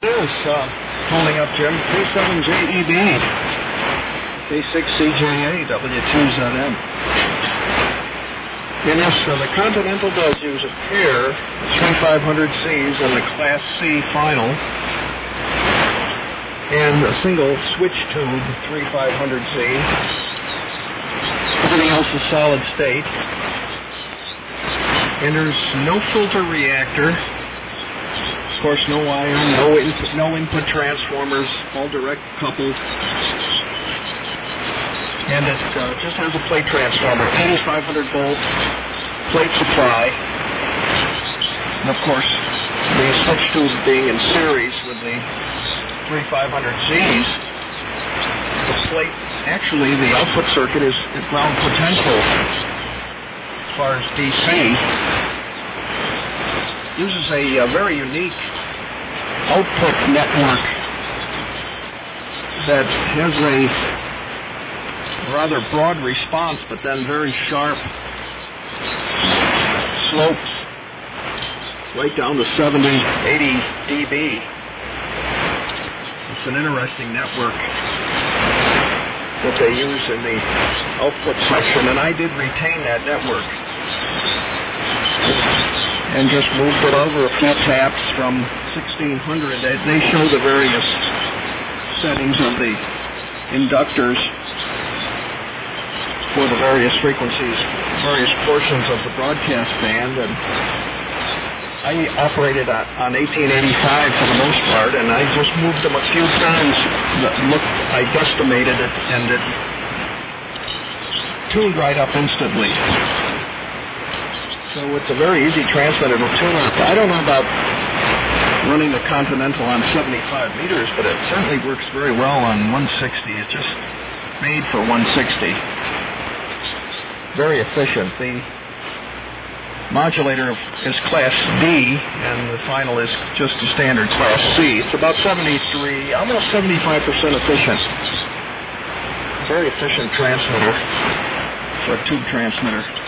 Yes, calling up Jim, K7JEB, K6CJA, W2ZM. And yes, the Continental does use a pair of 3500Cs in the Class C final, and a single switch tube 3500Z. Everything else is solid state. And there's no filter reactor. Of course, no iron, no input transformers, all direct coupled. And it just has a plate transformer, 8500 volt plate supply. And of course, the switch tube being in series with the 3500Zs, the plate, actually the output circuit is at ground potential as far as DC. Uses a very unique output network that has a rather broad response, but then very sharp slopes right down to 70, 80 dB. It's an interesting network that they use in the output section, and I did retain that network and just moved it over a few taps from 1600. They show the various settings of the inductors for the various frequencies, various portions of the broadcast band, and I operated on 1885 for the most part, and I just moved them a few times. I guesstimated it, and it tuned right up instantly. So it's a very easy transmitter to tune up. I don't know about running the Continental on 75 meters, but it certainly works very well on 160. It's just made for 160. Very efficient. The modulator is Class D, and the final is just a standard Class C. It's about 73, almost 75% efficient. Very efficient transmitter for a tube transmitter.